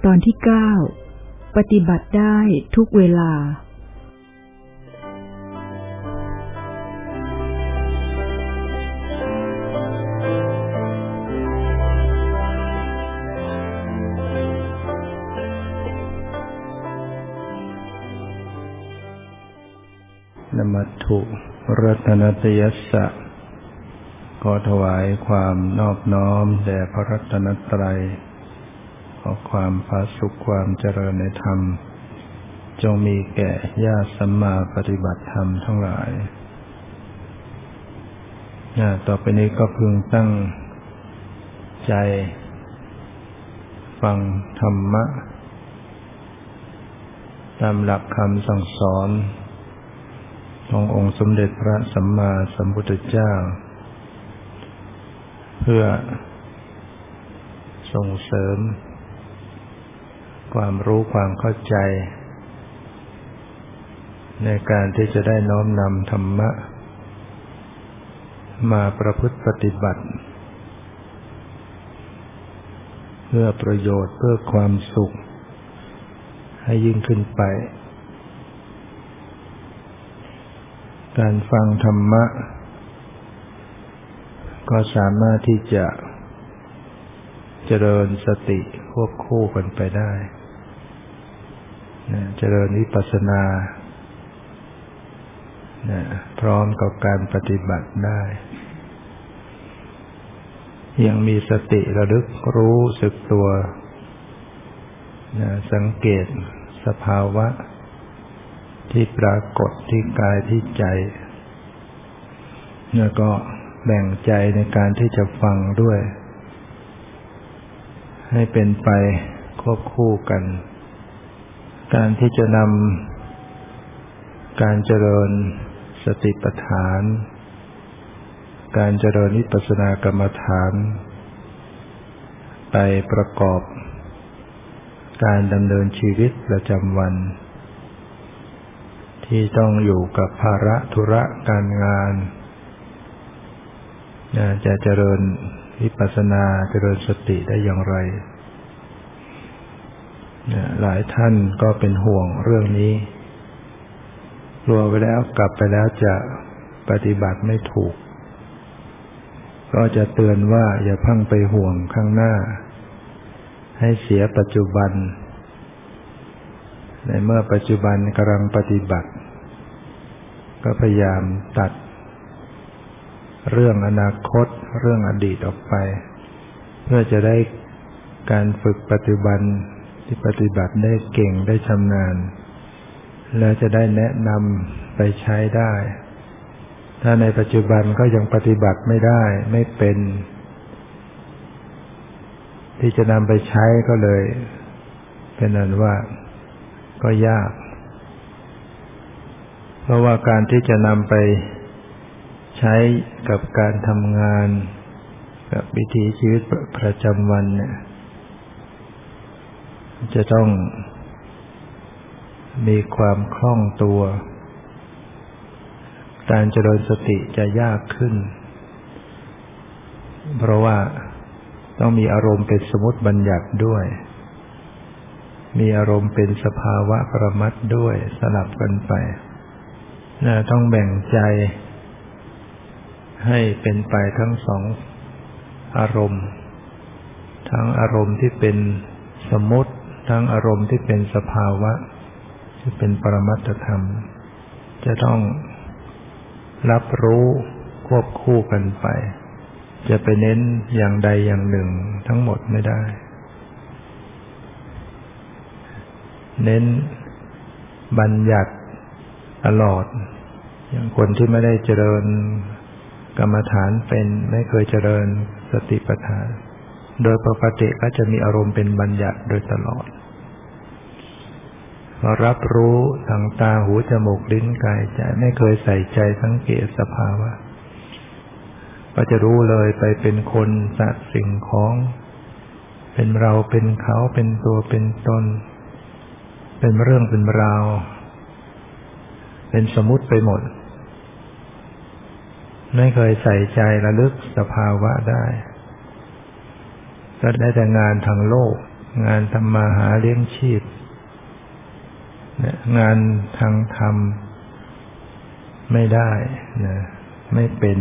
ตอนที่9ปฏิบัติได้ทุกเวลานมัตถุรัตนตยัสสะขอถวายความนอบน้อมแด่พระรัตนตรัยขอความผาสุขความเจริญในธรรมจงมีแก่ญาติสัมมาปฏิบัติธรรมทั้งหลายต่อไปนี้ก็พึงตั้งใจฟังธรรมะตามหลักคำสั่งสอนขององค์สมเด็จพระสัมมาสัมพุทธเจ้าเพื่อส่งเสริมความรู้ความเข้าใจในการที่จะได้น้อมนำธรรมะมาประพฤติปฏิบัติเพื่อประโยชน์เพื่อความสุขให้ยิ่งขึ้นไปการฟังธรรมะก็สามารถที่จะเจริญสติควบคู่กันไปได้เจริญวิปัสสนาพร้อมกับการปฏิบัติได้ยังมีสติระลึกรู้สึกตัวสังเกตสภาวะที่ปรากฏที่กายที่ใจแล้วก็แบ่งใจในการที่จะฟังด้วยให้เป็นไปควบคู่กันการที่จะนำการเจริญสติปัฏฐานการเจริญวิปัสสนากรรมฐานไปประกอบการดำเนินชีวิตประจำวันที่ต้องอยู่กับภาระธุระการงานจะเจริญวิปัสสนาเจริญสติได้อย่างไรหลายท่านก็เป็นห่วงเรื่องนี้กลัวไปแล้วกลับไปแล้วจะปฏิบัติไม่ถูกก็จะเตือนว่าอย่าเพิ่งไปห่วงข้างหน้าให้เสียปัจจุบันในเมื่อปัจจุบันกำลังปฏิบัติก็พยายามตัดเรื่องอนาคตเรื่องอดีตออกไปเพื่อจะได้การฝึกปัจจุบันที่ปฏิบัติได้เก่งได้ชำนาญแล้วจะได้แนะนำไปใช้ได้ถ้าในปัจจุบันก็ยังปฏิบัติไม่ได้ไม่เป็นที่จะนำไปใช้ก็เลยเป็นอันว่าก็ยากเพราะว่าการที่จะนำไปใช้กับการทำงานกับวิถีชีวิตประจำวันเนี่ยจะต้องมีความคล่องตัวการเจริญสติจะยากขึ้นเพราะว่าต้องมีอารมณ์เป็นสมมุติบัญญัติด้วยมีอารมณ์เป็นสภาวะปรมัตถ์ด้วยสลับกันไปต้องแบ่งใจให้เป็นไปทั้งสองอารมณ์ทั้งอารมณ์ที่เป็นสมมุติทั้งอารมณ์ที่เป็นสภาวะที่เป็นปรมัตถธรรมจะต้องรับรู้ควบคู่กันไปจะไปเน้นอย่างใดอย่างหนึ่งทั้งหมดไม่ได้เน้นบัญญัติตลอดอย่างคนที่ไม่ได้เจริญกรรมฐานเป็นไม่เคยเจริญสติปัฏฐานโดยปกติก็จะมีอารมณ์เป็นบัญญัติโดยตลอดพอรับรู้ทางตาหูจมูกลิ้นกายใจไม่เคยใส่ใจสังเกตสภาวะก็จะรู้เลยไปเป็นคนสัตว์สิ่งของเป็นเราเป็นเขาเป็นตัวเป็นตนเป็นเรื่องเป็นราวเป็นสมมุติไปหมดไม่เคยใส่ใจระลึกสภาวะได้ก็ได้แต่งานทางโลกงานทำมาหาเลี้ยงชีพงานทางธรรมไม่ได้นะไม่เป็น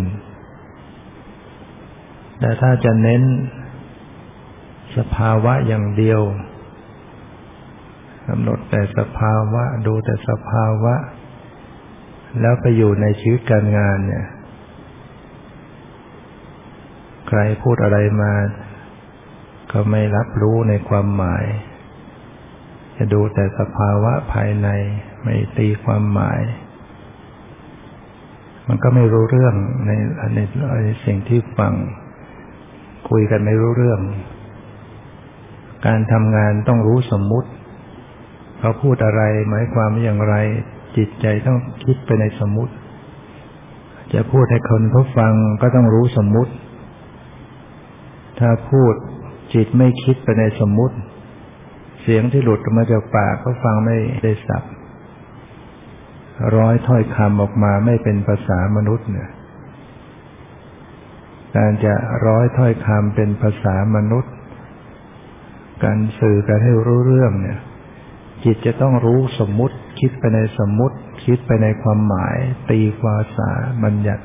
แต่ถ้าจะเน้นสภาวะอย่างเดียวกำหนดแต่สภาวะดูแต่สภาวะแล้วไปอยู่ในชีวิตการงานเนี่ยใครพูดอะไรมาก็ไม่รับรู้ในความหมายจะดูแต่สภาวะภายในไม่ตีความหมายมันก็ไม่รู้เรื่องในสิ่งที่ฟังคุยกันไม่รู้เรื่องการทำงานต้องรู้สมมุติเขาพูดอะไรหมายความอย่างไรจิตใจต้องคิดไปในสมมุติจะพูดให้คนเขาฟังก็ต้องรู้สมมุติถ้าพูดจิตไม่คิดไปในสมมุติเสียงที่หลุดออกมาจากปากเขาฟังไม่ได้สับร้อยถ้อยคำออกมาไม่เป็นภาษามนุษย์เนี่ยการจะร้อยถ้อยคำเป็นภาษามนุษย์การสื่อกันให้รู้เรื่องเนี่ยจิตจะต้องรู้สมมุติคิดไปในสมมุติคิดไปในความหมายตีภาษาบัญญัติ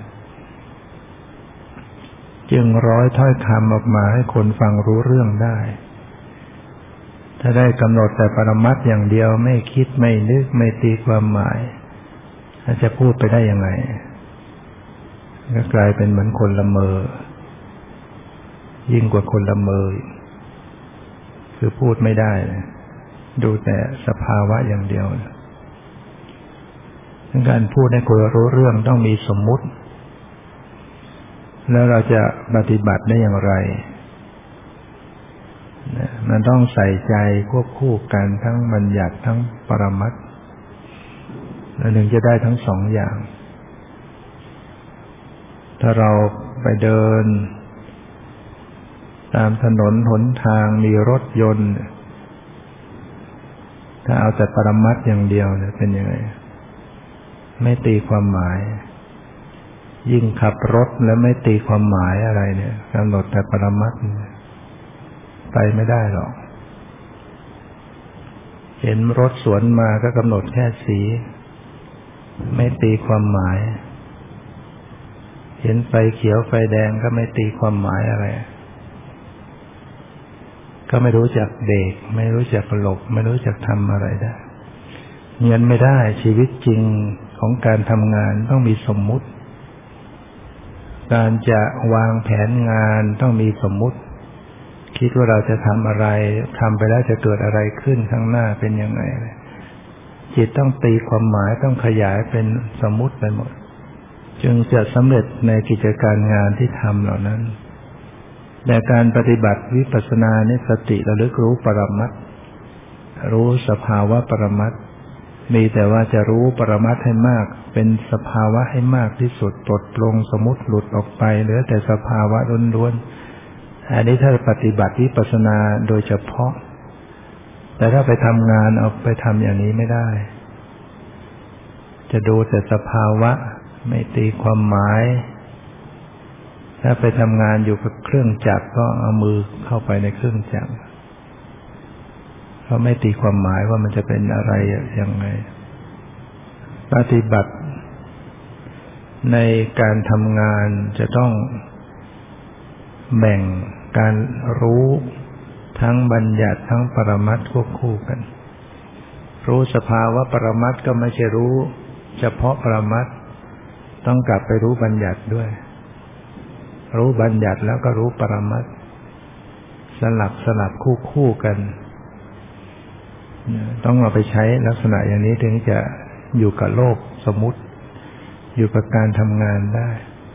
จึงร้อยถ้อยคำออกมาให้คนฟังรู้เรื่องได้ถ้าได้กำหนดแต่ปรมัตถ์อย่างเดียวไม่คิดไม่นึกไม่ตีความหมายจะพูดไปได้ยังไงก็กลายเป็นเหมือนคนละเมอยิ่งกว่าคนละเมอคือพูดไม่ได้ดูแต่สภาวะอย่างเดียวการพูดให้คนรู้เรื่องต้องมีสมมุติแล้วเราจะปฏิบัติได้อย่างไรมันต้องใส่ใจควบคู่กันทั้งบัญญัติทั้งปรมัตถ์แล้วถึงจะได้ทั้งสองอย่างถ้าเราไปเดินตามถนนหนทางมีรถยนต์ถ้าเอาแต่ปรมัตถ์อย่างเดียวเนี่ยเป็นยังไงไม่ตีความหมายยิ่งขับรถแล้วไม่ตีความหมายอะไรเนี่ยกำหนดแต่ปรมัตถ์ไปไม่ได้หรอกเห็นรถสวนมาก็กำหนดแค่สีไม่ตีความหมายเห็นไฟเขียวไฟแดงก็ไม่ตีความหมายอะไรก็ไม่รู้จักเบรกไม่รู้จักหลบไม่รู้จักทำอะไรได้เงินไม่ได้ชีวิตจริงของการทำงานต้องมีสมมุติการจะวางแผนงานต้องมีสมมุติคิดว่าเราจะทำอะไรทำไปแล้วจะเกิดอะไรขึ้นข้างหน้าเป็นยังไงจิตต้องตีความหมายต้องขยายเป็นสมมุติไปหมดจึงจะสำเร็จในกิจการงานที่ทำเหล่านั้นแต่การปฏิบัติวิปัสสนาเนี่ยสติระลึกรู้ปรมัตถ์รู้สภาวะปรมัตถ์มีแต่ว่าจะรู้ปรมัตถ์ให้มากเป็นสภาวะให้มากที่สุดปลดปลงสมมุติหลุดออกไปเหลือแต่สภาวะล้วนๆอันนี้ถ้าปฏิบัติวิปัสสนาโดยเฉพาะแต่ถ้าไปทำงานเอาไปทำอย่างนี้ไม่ได้จะดูแต่สภาวะไม่ตีความหมายถ้าไปทำงานอยู่กับเครื่องจักรก็เอามือเข้าไปในเครื่องจักรเขาไม่ตีความหมายว่ามันจะเป็นอะไรยังไงปฏิบัติในการทำงานจะต้องแบ่งการรู้ทั้งบัญญัติทั้งปรมัตถ์ควบคู่กันรู้สภาวะปรมัตถ์ก็ไม่ใช่รู้เฉพาะปรมัตถ์ต้องกลับไปรู้บัญญัติด้วยรู้บัญญัติแล้วก็รู้ปรมัตถ์สลับคู่กันต้องเอาไปใช้ลักษณะอย่างนี้ถึงจะอยู่กับโลกสมมุติอยู่กับการทำงานได้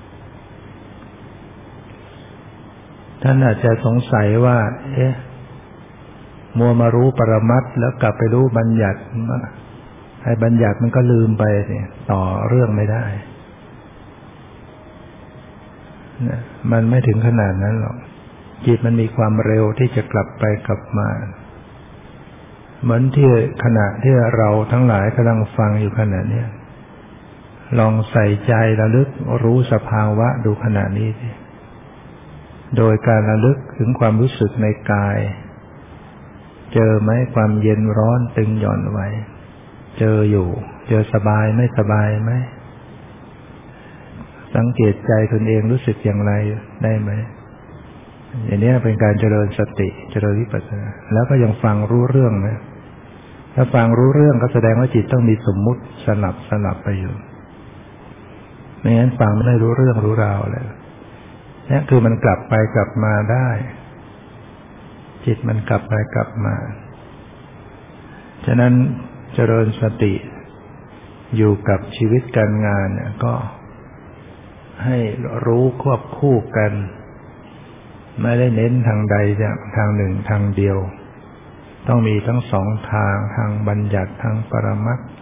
ท่านอาจจะสงสัยว่ามัวมารู้ปรมัตถ์แล้วกลับไปรู้บัญญัติไอ้บัญญัติมันก็ลืมไปเนี่ยต่อเรื่องไม่ได้มันไม่ถึงขนาดนั้นหรอกจิตมันมีความเร็วที่จะกลับไปกลับมาเหมือนที่ขณะที่เราทั้งหลายกำลังฟังอยู่ขณะนี้ลองใส่ใจระลึกรู้สภาวะดูขณะนี้โดยการระลึกถึงความรู้สึกในกายเจอไหมความเย็นร้อนตึงหย่อนไหวเจออยู่เจอสบายไม่สบายไหมสังเกตใจตนเองรู้สึกอย่างไรได้ไหมอย่างนี้เป็นการเจริญสติเจริญวิปัสสนาแล้วก็ยังฟังรู้เรื่องนะถ้าฟังรู้เรื่องก็แสดงว่าจิตต้องมีสมมุติสลับไปอยู่ไม่งั้นฟังไม่ได้รู้เรื่องรู้ราวเลยนี่คือมันกลับไปกลับมาได้จิตมันกลับไปกลับมาฉะนั้นเจริญสติอยู่กับชีวิตการงานเนี่ยก็ให้รู้ควบคู่กันไม่ได้เน้นทางใดทางหนึ่งทางเดียวต้องมีทั้งสองทางทางบัญญัติทางปรมัตถ์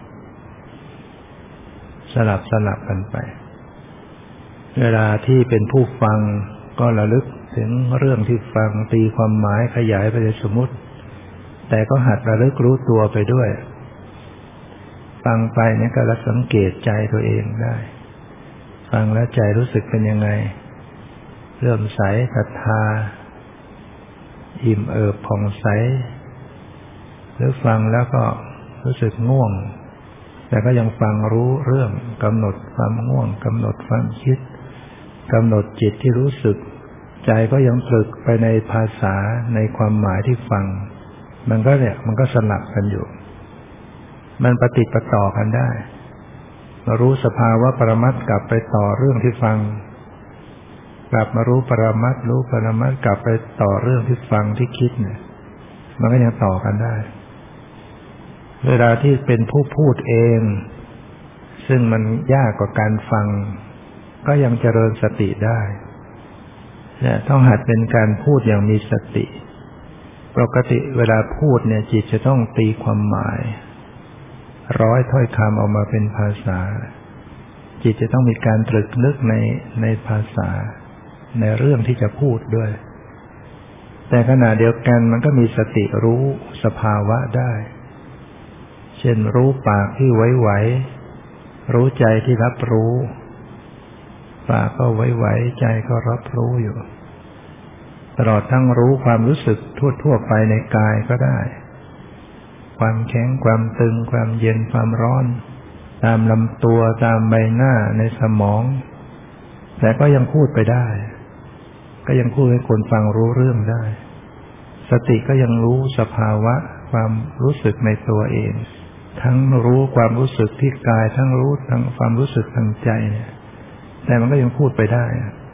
สลับกันไปเวลาที่เป็นผู้ฟังก็ระลึกถึงเรื่องที่ฟังตีความหมายขยายไปในสมมุติแต่ก็หัดระลึกรู้ตัวไปด้วยฟังไปเนี่ยก็สังเกตใจตัวเองได้ฟังแล้วใจรู้สึกเป็นยังไงเลื่อมใสศรัทธาอิ่มเอิบผ่องใสหรือฟังแล้วก็รู้สึกง่วงแต่ก็ยังฟังรู้เรื่องกำหนดความง่วงกำหนดความคิดกำหนดจิตที่รู้สึกใจก็ยังตรึกไปในภาษาในความหมายที่ฟังมันก็สลับกันอยู่มันปฏิปต่อกันได้มารู้สภาวะปรมัตถ์กลับไปต่อเรื่องที่ฟังกลับมารู้ปรมัตถ์รู้ปรมัตถ์กลับไปต่อเรื่องที่ฟังที่คิดเนี่ยมันก็ยังต่อกันได้เวลาที่เป็นผู้พูดเองซึ่งมันยากกว่าการฟังก็ยังเจริญสติได้เนี่ยต้องหัดเป็นการพูดอย่างมีสติปกติเวลาพูดเนี่ยจิตจะต้องตีความหมายร้อยถ้อยคำออกมาเป็นภาษาจิตจะต้องมีการตรึกนึกในภาษาในเรื่องที่จะพูดด้วยแต่ขณะเดียวกันมันก็มีสติรู้สภาวะได้เช่นรู้ปากที่ไหวๆรู้ใจที่รับรู้ปากก็ไหวๆใจก็รับรู้อยู่ตลอดทั้งรู้ความรู้สึกทั่วไปในกายก็ได้ความแข็งความตึงความเย็นความร้อนตามลำตัวตามใบหน้าในสมองแต่ก็ยังพูดไปได้ก็ยังพูดให้คนฟังรู้เรื่องได้สติก็ยังรู้สภาวะความรู้สึกในตัวเองทั้งรู้ความรู้สึกที่กายทั้งรู้ทั้งความรู้สึกทางใจเนี่ยแต่มันก็ยังพูดไปได้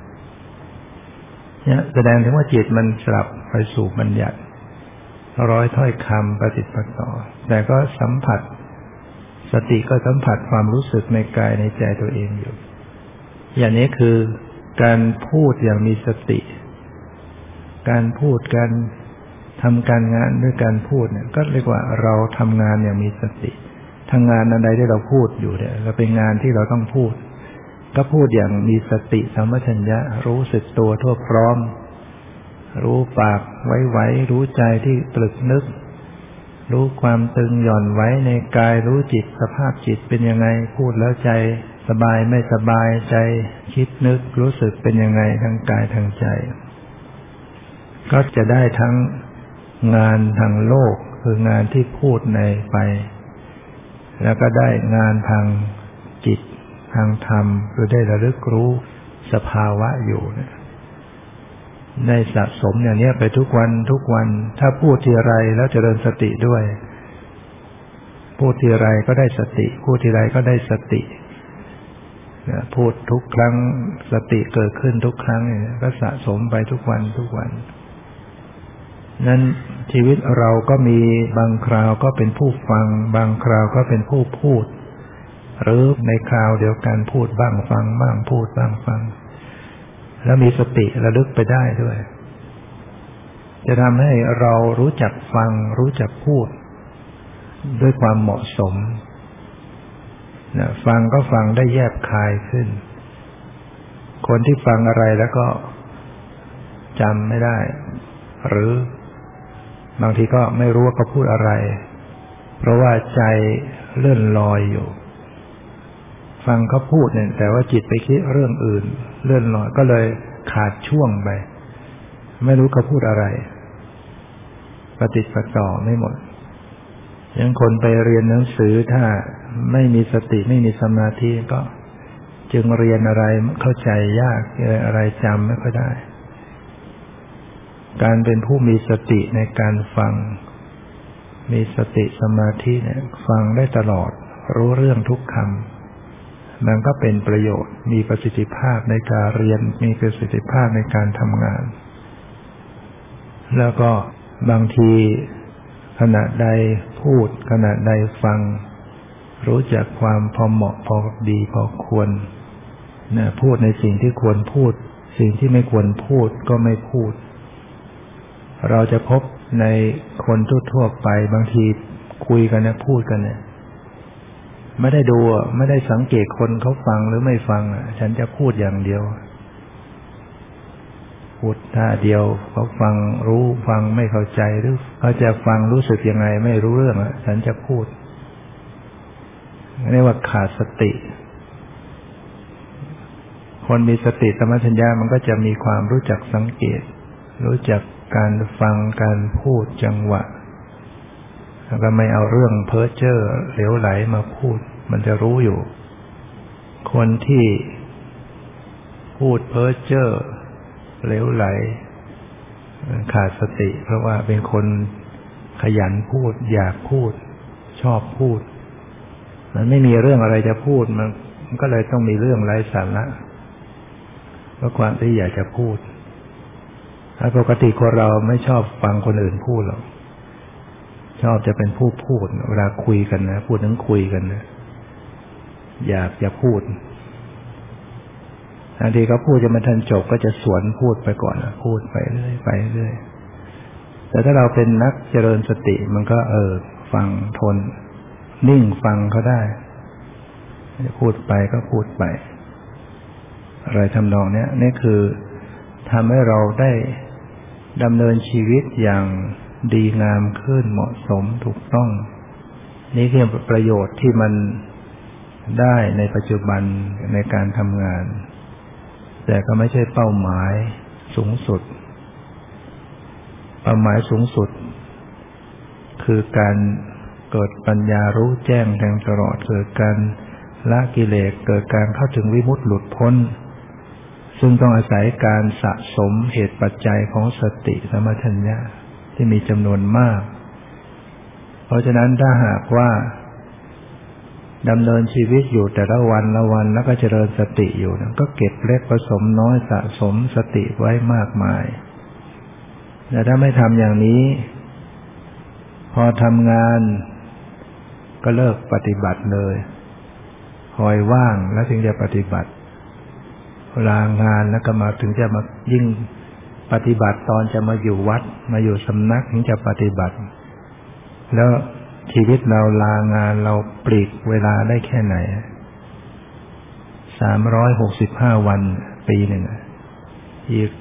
เนี่ยแสดงถึงว่าจิตมันสลับไปสู่บัญญัติร้อยถ้อยคำปฏิปต่อแต่ก็สัมผัสสติก็สัมผัสความรู้สึกในกายในใจตัวเองอยู่อย่างนี้คือการพูดอย่างมีสติการพูดการทำการงานด้วยการพูดเนี่ยก็เรียกว่าเราทำงานอย่างมีสติทำงานอันใดที่เราพูดอยู่เนี่ยเราเป็นงานที่เราต้องพูดก็พูดอย่างมีสติสัมปชัญญะรู้สึกตัวทั่วพร้อมรู้ปากไหวๆรู้ใจที่ตรึกนึกรู้ความตึงหย่อนไว้ในกายรู้จิตสภาพจิตเป็นยังไงพูดแล้วใจสบายไม่สบายใจคิดนึกรู้สึกเป็นยังไงทางกายทางใจก็จะได้ทั้งงานทางโลกคืองานที่พูดในไปแล้วก็ได้งานทางจิตทางธรรมคือได้ระลึกรู้สภาวะอยู่ได้สะสมอย่างนี้ไปทุกวันถ้าพูดทีไรแล้วเจริญสติด้วยพูดทีไรก็ได้สติพูดทีไรก็ได้สติพูดทุกครั้งสติเกิดขึ้นทุกครั้งก็สะสมไปทุกวันนั้นชีวิตเราก็มีบางคราวก็เป็นผู้ฟังบางคราวก็เป็นผู้พูดหรือในคราวเดียวกันพูดบ้างฟังบ้างพูดบ้างฟังแล้วมีสติระลึกไปได้ด้วยจะทำให้เรารู้จักฟังรู้จักพูดด้วยความเหมาะสมฟังก็ฟังได้แยบคายขึ้นคนที่ฟังอะไรแล้วก็จำไม่ได้หรือบางทีก็ไม่รู้ว่าเขาพูดอะไรเพราะว่าใจเลื่อนลอยอยู่ฟังเขาพูดเนี่ยแต่ว่าจิตไปคิดเรื่องอื่นเลื่อนลอยก็เลยขาดช่วงไปไม่รู้เขาพูดอะไรปฏิปต่อไม่หมดอย่างคนไปเรียนหนังสือถ้าไม่มีสติไม่มีสมาธิก็จึงเรียนอะไรเข้าใจยากอะไรจำไม่ค่อยได้การเป็นผู้มีสติในการฟังมีสติสมาธิเนี่ยฟังได้ตลอดรู้เรื่องทุกคำมันก็เป็นประโยชน์มีประสิทธิภาพในการเรียนมีประสิทธิภาพในการทำงานแล้วก็บางทีขณะใดพูดขณะใดฟังรู้จักความพอเหมาะพอดีพอควรนะพูดในสิ่งที่ควรพูดสิ่งที่ไม่ควรพูดก็ไม่พูดเราจะพบในคนทั่วๆไปบางทีคุยกันนะพูดกันเนี่ยไม่ได้ดูไม่ได้สังเกตคนเขาฟังหรือไม่ฟังฉันจะพูดอย่างเดียวพูดท่าเดียวเขาฟังรู้ฟังไม่เข้าใจหรือเขาจะฟังรู้สึกยังไงไม่รู้เรื่องฉันจะพูดเรียกว่าขาดสติคนมีสติสัมปชัญญะมันก็จะมีความรู้จักสังเกตรู้จักการฟังการพูดจังหวะแล้วก็ไม่เอาเรื่องเพ้อเจ้อเหลวไหลมาพูดมันจะรู้อยู่คนที่พูดเพ้อเจ้อเหลวไหลขาดสติเพราะว่าเป็นคนขยันพูดอยากพูดชอบพูดมันไม่มีเรื่องอะไรจะพูดมันก็เลยต้องมีเรื่องไร้สาระเพราะความที่อยากจะพูดปกติคนเราไม่ชอบฟังคนอื่นพูดหรอกชอบจะเป็นผู้พูดเวลาคุยกันนะพูดถึงคุยกันนะอยากจะพูดบางทีเขาพูดจะมาทันจบก็จะสวนพูดไปก่อนพูดไปเรื่อยไปเรื่อยแต่ถ้าเราเป็นนักเจริญสติมันก็ฟังทนนิ่งฟังเขาได้พูดไปก็พูดไปอะไรทำนองนี้นี่คือทำให้เราได้ดำเนินชีวิตอย่างดีงามขึ้นเหมาะสมถูกต้องนี่คือประโยชน์ที่มันได้ในปัจจุบันในการทำงานแต่ก็ไม่ใช่เป้าหมายสูงสุดเป้าหมายสูงสุดคือการเกิดปัญญารู้แจ้งแทงตลอดเกิดการละกิเลสเกิดการเข้าถึงวิมุตติหลุดพ้นซึ่งต้องอาศัยการสะสมเหตุปัจจัยของสติสัมปชัญญะที่มีจำนวนมากเพราะฉะนั้นถ้าหากว่าดำเนินชีวิตอยู่แต่ละวันละวันแล้วก็เจริญสติอยู่ก็เก็บเล็กผสมน้อยสะสมสติไว้มากมายแต่ถ้าไม่ทำอย่างนี้พอทำงานก็เลิกปฏิบัติเลยคอยว่างแล้วถึงจะปฏิบัติลางานแล้วก็มาถึงจะมายิ่งปฏิบัติตอนจะมาอยู่วัดมาอยู่สำนักถึงจะปฏิบัติแล้วชีวิตเราลางานเราปลีกเวลาได้แค่ไหน365วันปีหนึ่งอีก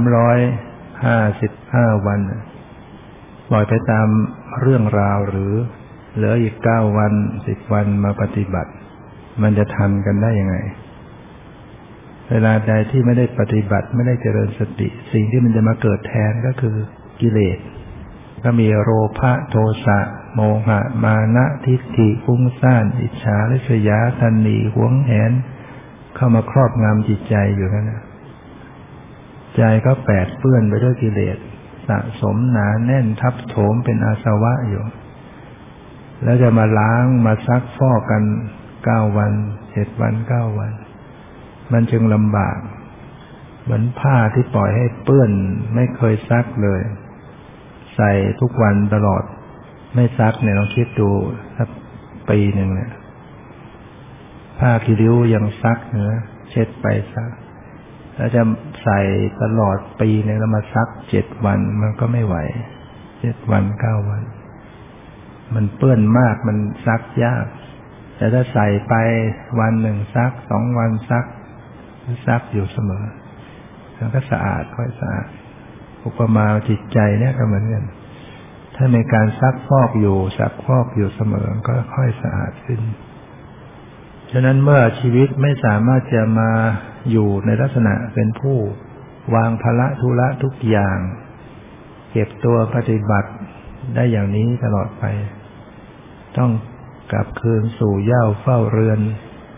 355วันปล่อยไปตามเรื่องราวหรือเหลืออีก9วัน10วันมาปฏิบัติมันจะทันกันได้ยังไงเวลาใดที่ไม่ได้ปฏิบัติไม่ได้เจริญสติสิ่งที่มันจะมาเกิดแทนก็คือกิเลสก็มีโลภะโทสะโมหะมานะทิฏฐิฟุ้งซ่านอิจฉาริษยาตัณหาหวงแหนเข้ามาครอบงำจิตใจอยู่นั่นนะใจก็แปดเปื้อนไปด้วยกิเลสสะสมหนาแน่นทับถมเป็นอาสวะอยู่แล้วจะมาล้างมาซักฟอกกัน9วัน7วัน9วันมันจึงลำบากเหมือนผ้าที่ปล่อยให้เปื้อนไม่เคยซักเลยใส่ทุกวันตลอดไม่ซักเนี่ยลองคิดดูสักปีหนึ่งเนี่ยผ้าคีริ้วยังซักเนื้อเช็ดไปซักแล้วจะใส่ตลอดปีนึงแล้วมาซัก7วันมันก็ไม่ไหว7วัน9วันมันเปื้อนมากมันซักยากแต่ถ้าใส่ไปวันหนึ่งซัก2วันซักอยู่เสมอแล้วก็สะอาดค่อยสะอาดอุปมาจิตใจเนี่ยก็เหมือนกันถ้ามีการซักฟอกอยู่เสมอก็ค่อยสะอาดขึ้นฉะนั้นเมื่อชีวิตไม่สามารถจะมาอยู่ในลักษณะเป็นผู้วางภาระธุระทุกอย่างเก็บตัวปฏิบัติได้อย่างนี้ตลอดไปต้องกลับคืนสู่เหย้าเฝ้าเรือน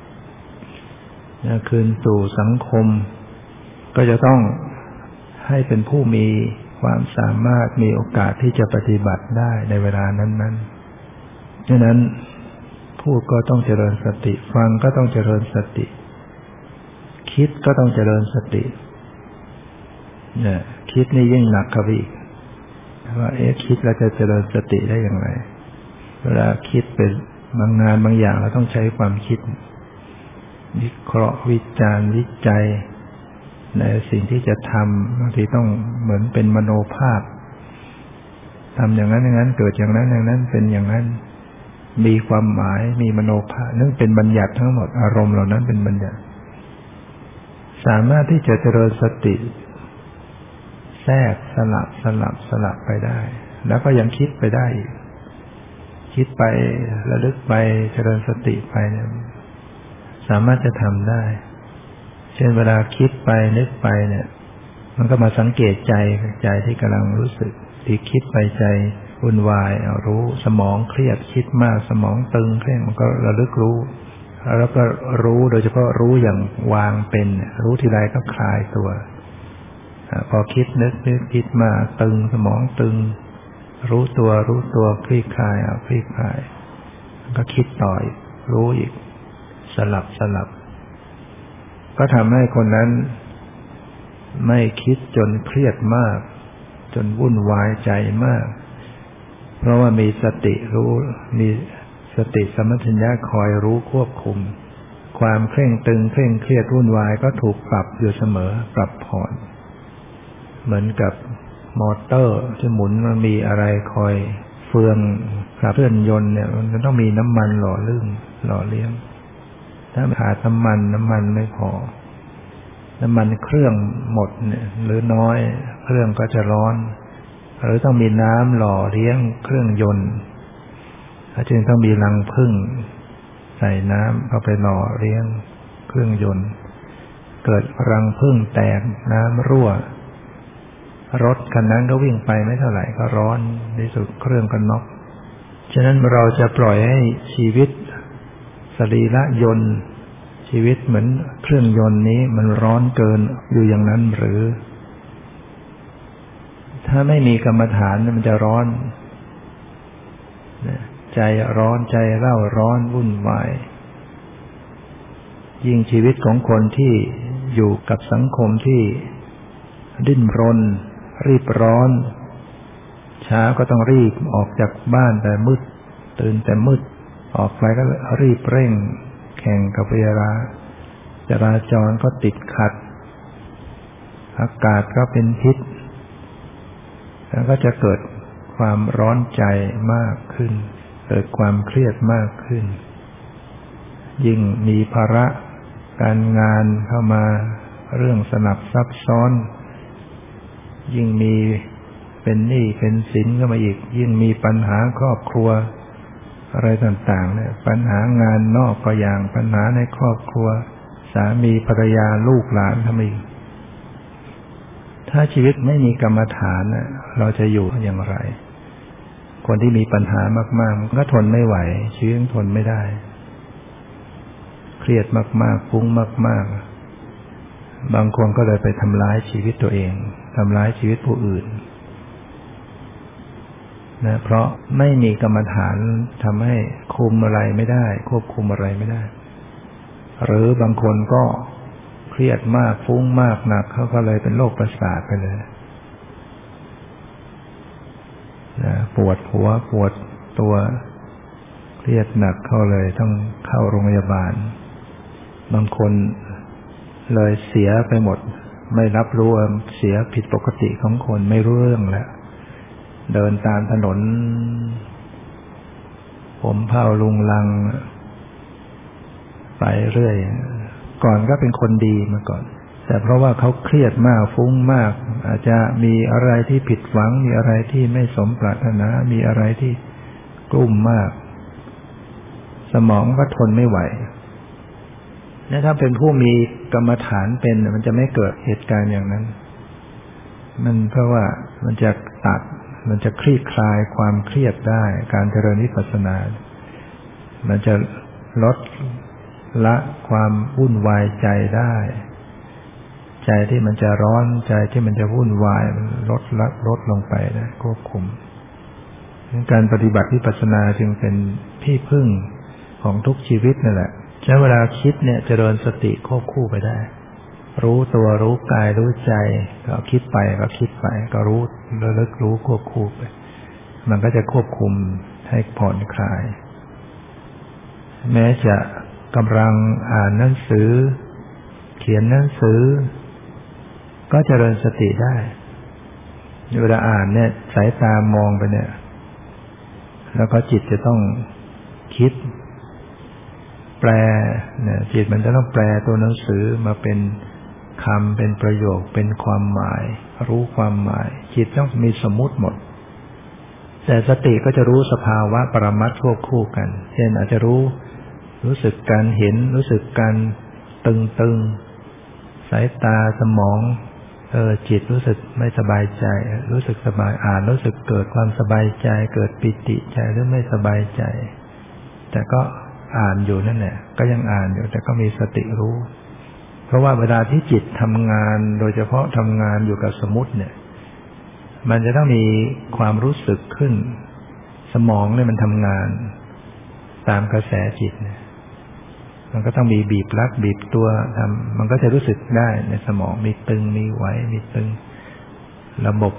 คืนสู่สังคมก็จะต้องให้เป็นผู้มีความสามารถมีโอกาสที่จะปฏิบัติได้ในเวลานั้นๆฉะนั้นพูดก็ต้องเจริญสติฟังก็ต้องเจริญสติคิดก็ต้องเจริญสติเนี่ยคิดนี่ยิ่งหนักเข้าไปอีกว่าคิดแล้วจะเจริญสติได้อย่างไรเวลาคิดเป็นบางงานบางอย่างเราต้องใช้ความคิดวิเคราะห์วิจารณ์วิจัยในสิ่งที่จะทำบางทีต้องเหมือนเป็นมโนภาพทำอย่างนั้นอย่างนั้นเกิดอย่างนั้นอย่างนั้นเป็นอย่างนั้นมีความหมายมีมโนภาพนั่นเป็นบัญญัติทั้งหมดอารมณ์เหล่านั้นเป็นบัญญัติสามารถที่จะเจริญสติแทรกสลับไปได้แล้วก็ยังคิดไปได้อีกคิดไประลึกไปเจริญสติไปเนี่ยสามารถจะทำได้เช่นเวลาคิดไปนึกไปเนี่ยมันก็มาสังเกตใจที่กำลังรู้สึกที่คิดไปใจวุ่นวายรู้สมองเครียดคิดมากสมองตึงเครียดมันก็ระลึกรู้แล้วก็รู้โดยเฉพาะรู้อย่างวางเป็นรู้ทีไรก็คลายตัวพอคิดนึกคิดมาตึงสมองตึงรู้ตัวคลี่คลายคลี่คลายก็คิดต่ออีกรู้อีกสลับก็ทำให้คนนั้นไม่คิดจนเครียดมากจนวุ่นวายใจมากเพราะว่ามีสติรู้มีสติสัมปชัญญะคอยรู้ควบคุมความเคร่งตึงเคร่งเครียดวุ่นวายก็ถูกปรับอยู่เสมอปรับผ่อนเหมือนกับมอเตอร์ที่หมุนมันมีอะไรคอยเฟืองขับเคลื่อนยนต์เนี่ยมันต้องมีน้ำมันหล่อลื่นหล่อเลี้ยงถ้าขาดน้ำมันไม่พอน้ำมันเครื่องหมดเนี่ยหรือน้อยเครื่องก็จะร้อนหรือต้องมีน้ำหล่อเลี้ยงเครื่องยนต์จึงต้องมีรังผึ้งใส่น้ำเข้าไปหล่อเลี้ยงเครื่องยนต์เกิดรังผึ้งแตกน้ำรั่วรถคันนั้นก็วิ่งไปไม่เท่าไหร่ก็ร้อนในสุดเครื่องก็น็อกฉะนั้นเราจะปล่อยให้ชีวิตสรีระยนต์ชีวิตเหมือนเครื่องยนต์นี้มันร้อนเกินอยู่อย่างนั้นหรือถ้าไม่มีกรรมฐานมันจะร้อนใจร้อนใจเร่าร้อนวุ่นวายยิ่งชีวิตของคนที่อยู่กับสังคมที่ดิ้นรนรีบร้อนเช้าก็ต้องรีบออกจากบ้านแต่มืดตื่นแต่มืดออกไปก็รีบเร่งแข่งกับเวลาจราจรก็ติดขัดอากาศก็เป็นพิษแล้วก็จะเกิดความร้อนใจมากขึ้นเกิดความเครียดมากขึ้นยิ่งมีภาระการงานเข้ามาเรื่องสลับซับซ้อนยิ่งมีเป็นหนี้เป็นสินเข้ามาอีกยิ่งมีปัญหาครอบครัวอะไรต่างๆเนี่ยปัญหางานนอกก็อย่างปัญหาในครอบครัวสามีภรรยาลูกหลานทำอีกถ้าชีวิตไม่มีกรรมฐานเราจะอยู่อย่างไรคนที่มีปัญหามากๆก็ทนไม่ไหวชีวิตทนไม่ได้เครียดมากๆฟุ้งมากๆบางคนก็เลยไปทำร้ายชีวิตตัวเองทำร้ายชีวิตผู้อื่นนะเพราะไม่มีกรรมฐานทำให้คุมอะไรไม่ได้ควบคุมอะไรไม่ได้หรือบางคนก็เครียดมากฟุ้งมากหนักเขาก็เลยเป็นโรคประสาทไปเลยนะปวดหัวปวดตัวเครียดหนักเข้าเลยต้องเข้าโรงพยาบาลบางคนเลยเสียไปหมดไม่รับรู้เสียผิดปกติของคนไม่รู้เรื่องแล้วเดินตามถนนผมเผ้าลุงลังไปเรื่อยก่อนก็เป็นคนดีมาก่อนแต่เพราะว่าเขาเครียดมากฟุ้งมากอาจจะมีอะไรที่ผิดหวังมีอะไรที่ไม่สมปรารถนามีอะไรที่กลุ้มมากสมองก็ทนไม่ไหวถ้าเป็นผู้มีกรรมฐานเป็นมันจะไม่เกิดเหตุการณ์อย่างนั้นมันเพราะว่ามันจะตัดมันจะคลี่คลายความเครียดได้การเจริญวิปัสสนามันจะลดละความวุ่นวายใจได้ใจที่มันจะร้อนใจที่มันจะวุ่นวายมันลดลงไปนะควบคุมการปฏิบัติวิปัสสนาจึงเป็นที่พึ่งของทุกชีวิตนั่นแหละใช้เวลาคิดเนี่ยเจริญสติควบคู่ไปได้รู้ตัวรู้กายรู้ใจก็คิดไปก็คิดไปก็รู้ระลึกรู้ควบคู่ไปมันก็จะควบคุมให้ผ่อนคลายแม้จะกำลังอ่านหนังสือเขียนหนังสือก็เจริญสติได้เวลาอ่านเนี่ยสายตามองไปเนี่ยแล้วก็จิตจะต้องคิดแปลเนี่ยจิตมันจะต้องแปลตัวหนังสือมาเป็นคำเป็นประโยคเป็นความหมายรู้ความหมายจิตต้องมีสมมุติหมดแต่สติก็จะรู้สภาวะปรมัตถ์ควบคู่กันเช่นอาจจะรู้สึกการเห็นรู้สึกการตึงสายตาสมองจิตรู้สึกไม่สบายใจรู้สึกสบายอ่านรู้สึกเกิดความสบายใจเกิดปิติใจหรือไม่สบายใจแต่ก็อ่านอยู่นั่นแหละก็ยังอ่านอยู่แต่ก็มีสติรู้เพราะว่าเวลาที่จิตทำงานโดยเฉพาะทำงานอยู่กับสมมุติเนี่ยมันจะต้องมีความรู้สึกขึ้นสมองเนี่ยมันทำงานตามกระแสจิตเนี่ยมันก็ต้องมีบีบรัดบีบตัวทำมันก็จะรู้สึกได้ในสมองมีตึงมีไหวมีตึงระบบ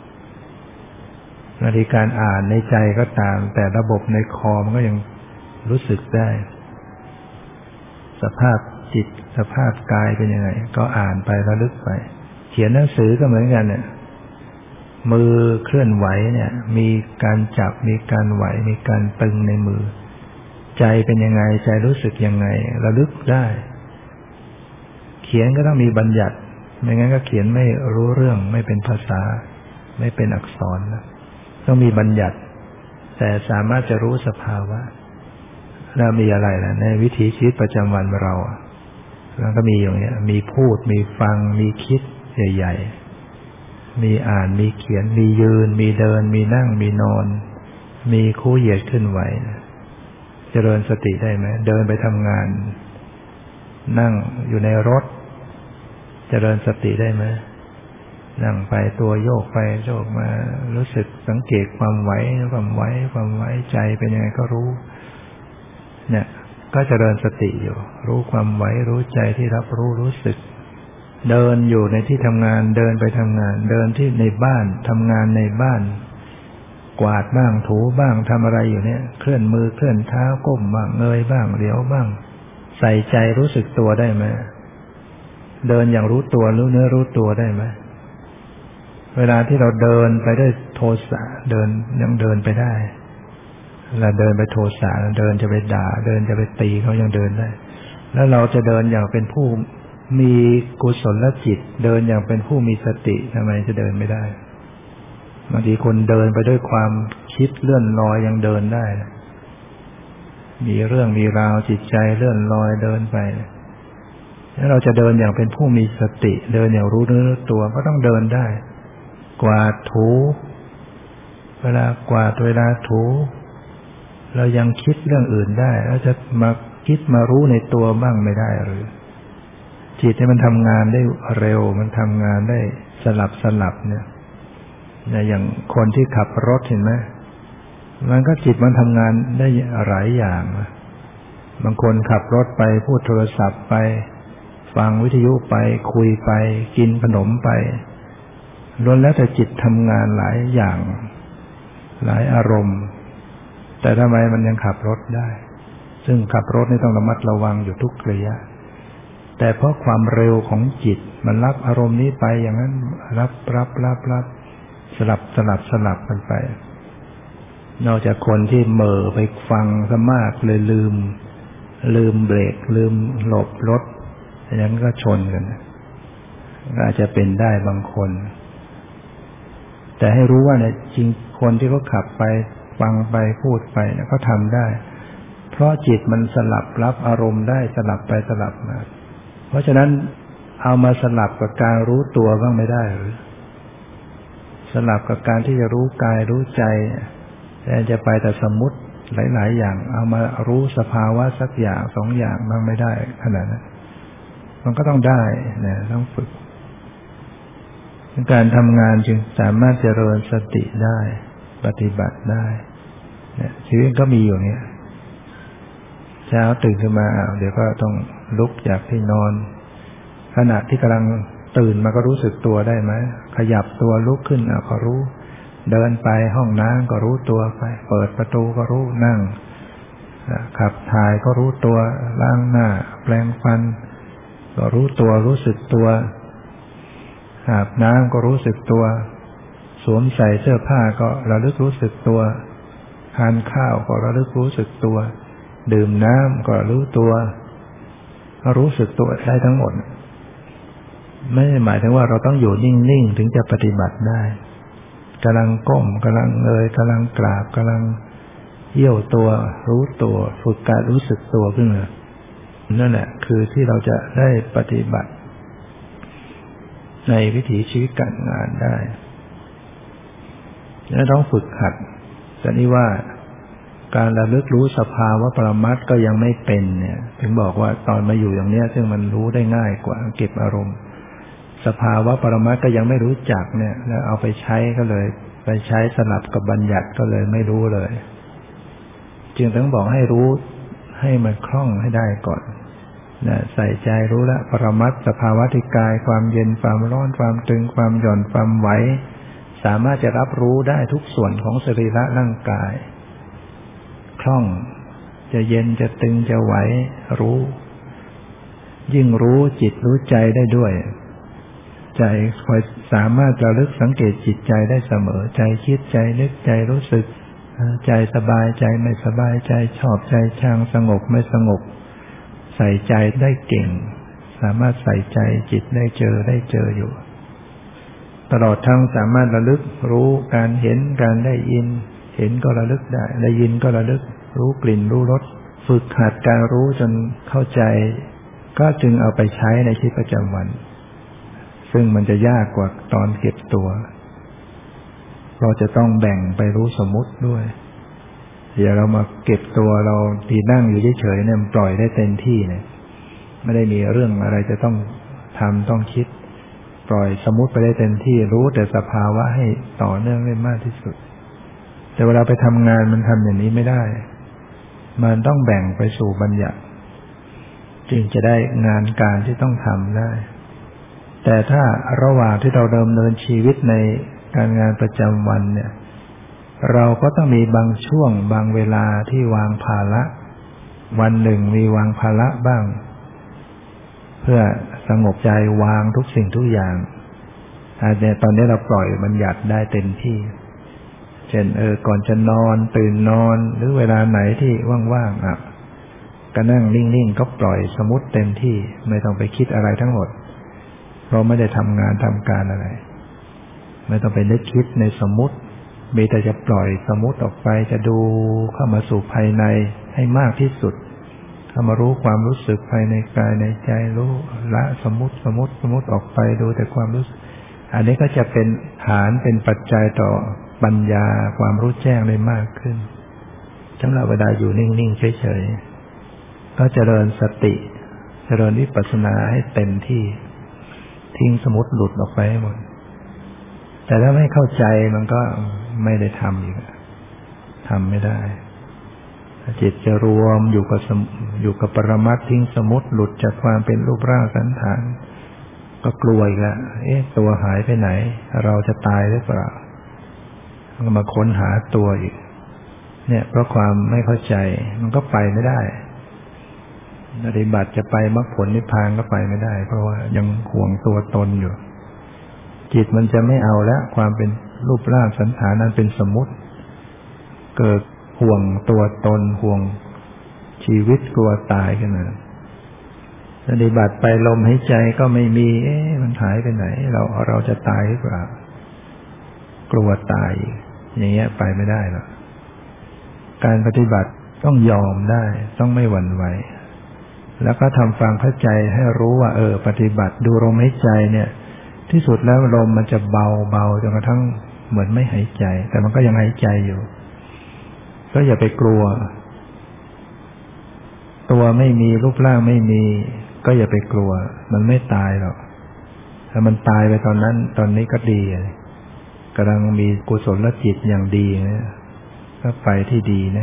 ในการอ่านในใจก็ตามแต่ระบบในคอมันก็ยังรู้สึกได้สภาพจิตสภาพกายเป็นยังไงก็อ่านไประลึกไปเขียนหนังสือก็เหมือนกันเนี่ยมือเคลื่อนไหวเนี่ยมีการจับมีการไหวมีการตึงในมือใจเป็นยังไงใจรู้สึกยังไงระลึกได้เขียนก็ต้องมีบัญญัติไม่งั้นก็เขียนไม่รู้เรื่องไม่เป็นภาษาไม่เป็นอักษรนะต้องมีบัญญัติแต่สามารถจะรู้สภาวะแล้วมีอะไรล่ะในวิถีชีวิตประจำวันเราแล้วก็มีอย่างเนี้ยมีพูดมีฟังมีคิดใหญ่ๆมีอ่านมีเขียนมียืนมีเดินมีนั่งมีนอนมีคู่เหยียดขึ้นไหวเจริญสติได้ไหมเดินไปทำงานนั่งอยู่ในรถเจริญสติได้ไหมนั่งไปตัวโยกไปโยกมารู้สึกสังเกตความไหวใจเป็นยังไงก็รู้เนี่ยก็เจริญสติอยู่รู้ความไหวรู้ใจที่รับรู้สึกเดินอยู่ในที่ทำงานเดินไปทำงานเดินที่ในบ้านทำงานในบ้านกวาดบ้างถูบ้างทำอะไรอยู่เนี่ยเคลื่อนมือเคลื่อนเท้าก้มบ้างเงยบ้างเหลียวบ้างใส่ใจรู้สึกตัวได้ไหมเดินอย่างรู้ตัวรู้เนื้อรู้ตัวได้ไหมเวลาที่เราเดินไปด้วยโทสะเดินยังเดินไปได้เราเดินไปโทสะเดินจะไปด่าเดินจะไปตีเขายังเดินได้แล้วเราจะเดินอย่างเป็นผู้มีกุศลจิตเดินอย่างเป็นผู้มีสติทำไมจะเดินไม่ได้บางทีคนเดินไปด้วยความคิดเลื่อนลอยยังเดินได้มีเรื่องมีราวจิตใจเลื่อนลอยเดินไปแล้วเราจะเดินอย่างเป็นผู้มีสติเดินอย่างรู้เนื้อรู้ตัวก็ต้องเดินได้กวาดถูเวลากวาดเวลาถูเรายังคิดเรื่องอื่นได้แล้วจะมาคิดมารู้ในตัวบ้างไม่ได้หรือจิตที่มันทำงานได้เร็วมันทำงานได้สลับเนี่ยอย่างคนที่ขับรถเห็นไหมมันก็จิตมันทำงานได้หลายอย่างบางคนขับรถไปพูดโทรศัพท์ไปฟังวิทยุไปคุยไปกินขนมไปล้วนแล้วแต่จิตทำงานหลายอย่างหลายอารมณ์แต่ทำไมมันยังขับรถได้ซึ่งขับรถนี่ต้องระมัดระวังอยู่ทุกระยะแต่เพราะความเร็วของจิตมันรับอารมณ์นี้ไปอย่างนั้นรับสลับกันไปนอกจากคนที่เหม่อไปฟังซะมากเลยลืมเบรกลืมหลบรถอย่างนั้นก็ชนกันก็อาจจะเป็นได้บางคนแต่ให้รู้ว่าเนี่ยจริงคนที่เขาขับไปฟังไปพูดไปเนี่ยเขาทำได้เพราะจิตมันสลับรับอารมณ์ได้สลับไปสลับมาเพราะฉะนั้นเอามาสลับกับการรู้ตัวบ้างไม่ได้หรือสลับกับการที่จะรู้กายรู้ใจแทนจะไปแต่สมมุติหลายๆอย่างเอามารู้สภาวะสักอย่างสองอย่างบ้างไม่ได้ขนาดนั้นมันก็ต้องได้นะต้องฝึกการทำงานจึงสามารถเจริญสติได้ปฏิบัติได้เนี่ยชีวิตก็มีอยู่เนี่ยเช้าตื่นขึ้นมาเดี๋ยวก็ต้องลุกจากที่นอนขณะที่กำลังตื่นมาก็รู้สึกตัวได้ไหมขยับตัวลุกขึ้นก็รู้เดินไปห้องน้ำก็รู้ตัวไปเปิดประตูก็รู้นั่งขับถ่ายก็รู้ตัวล้างหน้าแปรงฟันก็รู้ตัวรู้สึกตัวอาบน้ำก็รู้สึกตัวสวมใส่เสื้อผ้าก็ระลึกรู้สึกตัวทานข้าวก็ระลึกรู้สึกตัวดื่มน้ำก็รู้ตัวรู้สึกตัวได้ทั้งหมดไม่ได้หมายถึงว่าเราต้องอยู่นิ่งๆถึงจะปฏิบัติได้กำลังก้มกำลังเงยกำลังกราบกำลังเยี่ยวตัวรู้ตัวฝึกการรู้สึกตัวขึ้นมานั่นแหละคือที่เราจะได้ปฏิบัติในวิถีชีวิตการงานได้และต้องฝึกหัดแต่นี่ว่าการระลึกรู้สภาวะปรมัตถ์ก็ยังไม่เป็นเนี่ยถึงบอกว่าตอนมาอยู่อย่างเนี้ยซึ่งมันรู้ได้ง่ายกว่าเก็บอารมณ์สภาวะปรมัตถ์ก็ยังไม่รู้จักเนี่ยแล้วเอาไปใช้ก็เลยไปใช้สลับกับบัญญัติก็เลยไม่รู้เลยจึงต้องบอกให้รู้ให้มันคล่องให้ได้ก่อนนะใส่ใจรู้ละปรมัตถ์สภาวะที่กายความเย็นความร้อนความตึงความหย่อนความไหวสามารถจะรับรู้ได้ทุกส่วนของสรีระร่างกายคล่องจะเย็นจะตึงจะไหวรู้ยิ่งรู้จิตรู้ใจได้ด้วยใจคอยสามารถระลึกสังเกตจิตใจได้เสมอใจคิดใจนึกใจรู้สึกใจสบายใจไม่สบายใจชอบใจชังสงบไม่สงบใส่ใจได้เก่งสามารถใส่ใจจิตได้เจออยู่ตลอดทั้งสามารถระลึกรู้การเห็นการได้ยินเห็นก็ระลึกได้ยินก็ระลึกรู้กลิ่นรู้รสฝึกหัดการรู้จนเข้าใจก็จึงเอาไปใช้ในชีวิตประจำวันซึ่งมันจะยากกว่าตอนเก็บตัวเราจะต้องแบ่งไปรู้สมมุติด้วยเดี๋ยวเรามาเก็บตัวเราที่นั่งอยู่เฉยๆเนี่ยปล่อยได้เต็มที่เนี่ยไม่ได้มีเรื่องอะไรจะต้องทำต้องคิดปล่อยสมมุติไปได้เต็มที่รู้แต่สภาวะให้ต่อเนื่องได้มากที่สุดแต่เวลาไปทำงานมันทำอย่างนี้ไม่ได้มันต้องแบ่งไปสู่บัญญัติจึงจะได้งานการที่ต้องทำได้แต่ถ้าระหว่างที่เราดำเนินชีวิตในการงานประจำวันเนี่ยเราก็ต้องมีบางช่วงบางเวลาที่วางภาระวันหนึ่งมีวางภาระบ้างเพื่อสงบใจวางทุกสิ่งทุกอย่างตอนนี้เราปล่อยบัญญัติได้เต็มที่เช่นก่อนจะนอนตื่นนอนหรือเวลาไหนที่ว่างๆก็นั่งนิ่งๆก็ปล่อยสมมุติเต็มที่ไม่ต้องไปคิดอะไรทั้งหมดเพราะไม่ได้ทำงานทำการอะไรไม่ต้องไปนึกคิดในสมมุติมีแต่จะปล่อยสมมุติออกไปจะดูเข้ามาสู่ภายในให้มากที่สุดเข้ามารู้ความรู้สึกภายในกายในใจรู้ละสมมุติออกไปดูแต่ความรู้สึกอันนี้ก็จะเป็นฐานเป็นปัจจัยต่อปัญญาความรู้แจ้งได้มากขึ้นสำหรับเวลาอยู่นิ่งๆเฉยๆก็เจริญสติเจริญวิปัสสนาให้เต็มที่ทิ้งสมมุติหลุดออกไปให้หมดแต่ถ้าไม่เข้าใจมันก็ไม่ได้ทำอีกทำไม่ได้จิตจะรวมอยู่กับปรมัตถ์ทิ้งสมมุติหลุดจากความเป็นรูปร่างสันฐานก็กลัวอีกแล้วตัวหายไปไหนเราจะตายหรือเปล่าก็มาค้นหาตัวอีกเนี่ยเพราะความไม่เข้าใจมันก็ไปไม่ได้ปฏิบัติจะไปมรรคผลนิพพานก็ไปไม่ได้เพราะว่ายังห่วงตัวตนอยู่จิตมันจะไม่เอาแล้วความเป็นรูปร่างสันฐานนั้นเป็นสมมุติเกิดห่วงตัวตนห่วงชีวิตกลัวตายกันนะปฏิบัติไปลมหายใจก็ไม่มีมันหายไปไหนเราจะตายหรือเปล่ากลัวตายอย่างเงี้ยไปไม่ได้หรอกการปฏิบัติต้องยอมได้ต้องไม่หวั่นไหวแล้วก็ทำความเข้าใจให้รู้ว่าปฏิบัติดูลมหายใจเนี่ยที่สุดแล้วลมมันจะเบาจนกระทั่งเหมือนไม่หายใจแต่มันก็ยังหายใจอยู่ก็อย่าไปกลัวตัวไม่มีรูปร่างไม่มีก็อย่าไปกลัวมันไม่ตายหรอกถ้ามันตายไปตอนนั้นตอนนี้ก็ดีกำลังมีกุศลจิตอย่างดีเนี่ยก็ไปที่ดีแน่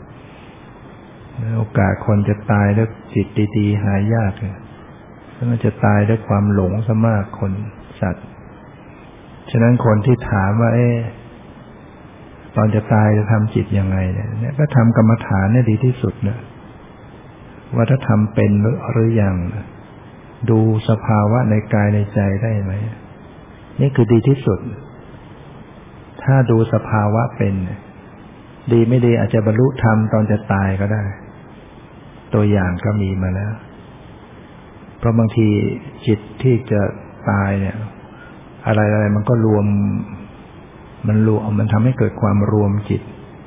โอกาสคนจะตายด้วยจิตดีๆหายากมันจะตายด้วยความหลงซะมากคนสัตว์ฉะนั้นคนที่ถามว่าตอนจะตายจะทำจิตยังไงเนี่ยก็ทำกรรมฐานเนี่ยดีที่สุดนะว่าถ้าทำเป็นหรือยังดูสภาวะในกายในใจได้ไหมนี่คือดีที่สุดถ้าดูสภาวะเป็นดีไม่ดีอาจจะบรรลุธรรมตอนจะตายก็ได้ตัวอย่างก็มีมาแล้วเพราะบางทีจิตที่จะตายเนี่ยอะไรๆมันก็รวมมันทำให้เกิดความรวมจิต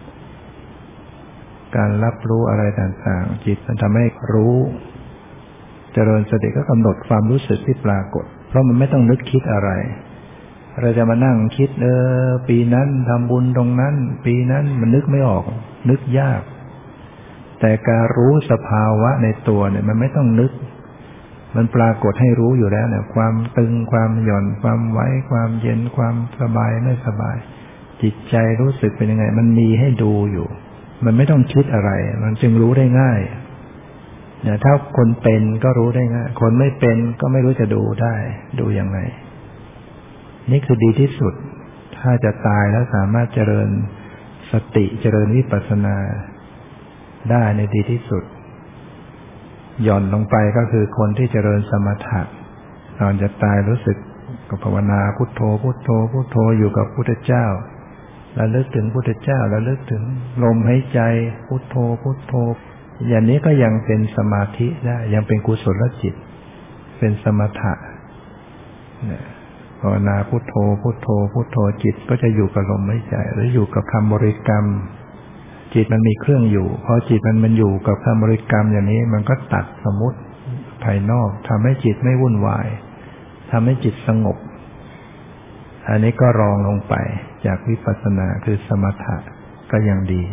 การรับรู้อะไรต่างๆจิตมันทำให้รู้เจริญสติก็กำหนดความรู้สึกที่ปรากฏเพราะมันไม่ต้องนึกคิดอะไรเราจะมานั่งคิดปีนั้นทำบุญตรงนั้นปีนั้นมันนึกไม่ออกนึกยากแต่การรู้สภาวะในตัวเนี่ยมันไม่ต้องนึกมันปรากฏให้รู้อยู่แล้วเนี่ยความตึงความหย่อนความไหวความเย็นความสบายไม่สบายจิตใจรู้สึกเป็นยังไงมันมีให้ดูอยู่มันไม่ต้องคิดอะไรมันจึงรู้ได้ง่ายเนี่ยถ้าคนเป็นก็รู้ได้ง่ายคนไม่เป็นก็ไม่รู้จะดูได้ดูยังไงนี่คือดีที่สุดถ้าจะตายแล้วสามารถเจริญสติเจริญวิปัสสนาได้ในดีที่สุดหย่อนลงไปก็คือคนที่เจริญสมถะตอนจะตายรู้สึกกับภาวนาพุทโธพุทโธพุทโธอยู่กับพุทธเจ้าระลึกถึงพุทธเจ้าระลึกถึงลมหายใจพุทโธพุทโธอย่างนี้ก็ยังเป็นสมาธิได้ยังเป็นกุศลจิตเป็นสมถะภาวนาพุทโธพุทโธพุทโธจิตก็จะอยู่กับลมหายใจหรืออยู่กับคำบริกรรมจิตมันมีเครื่องอยู่พอจิตมันอยู่กับคำบริกรรมอย่างนี้มันก็ตัดสมมุติภายนอกทำให้จิตไม่วุ่นวายทำให้จิตสงบอันนี้ก็รองลงไปจากวิปัสสนาคือสมถะก็ยังดี